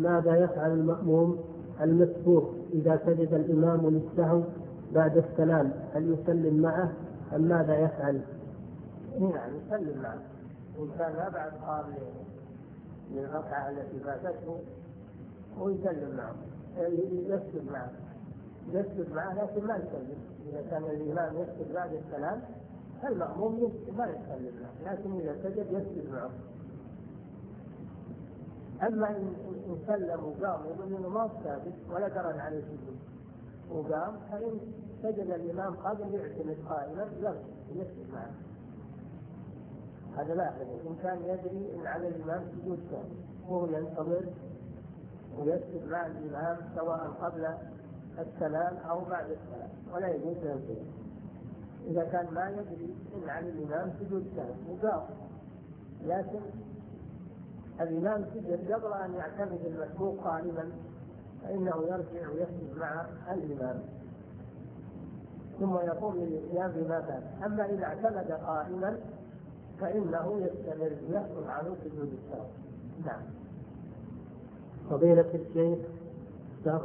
ماذا يفعل المأموم المسبوق إذا سجد الإمام للسهو بعد السلام؟ هل يسلم معه أم ماذا يفعل؟ نعم يسلم معه، إن كان ما بعد قام للركعة التي فاتته ويسلم معه، يسجد معه لكن ما يسلم. إذا كان الإمام يسجد بعد السلام فالمأموم ما يسلم معه، لكن إذا سجد يسجد معه. أما إن سلم وقام يقول إنه ما ثابت ولا درن عليه سجود وقام، فإن سجد الإمام قبل يعتمد قائما يسجد معه. هذا لا أحد إن كان يدري إن على الإمام سجود ثاني وهو ينتظر ويسجد مع الإمام سواء قبل السلام أو بعد السلام، ولا يجوز له شيء. إذا كان ما يدري إن على الإمام سجود ثاني وقام، لكن الإمام سجد قبل أن يعتمد المسبوق قائما، فإنه يرجع ويسجد مع الإمام ثم يقوم للإتيان بما فات. أما إذا اعتمد قائما فإنه يستمر يحصل عنه سجود السهو. نعم. فضيلة الشيخ،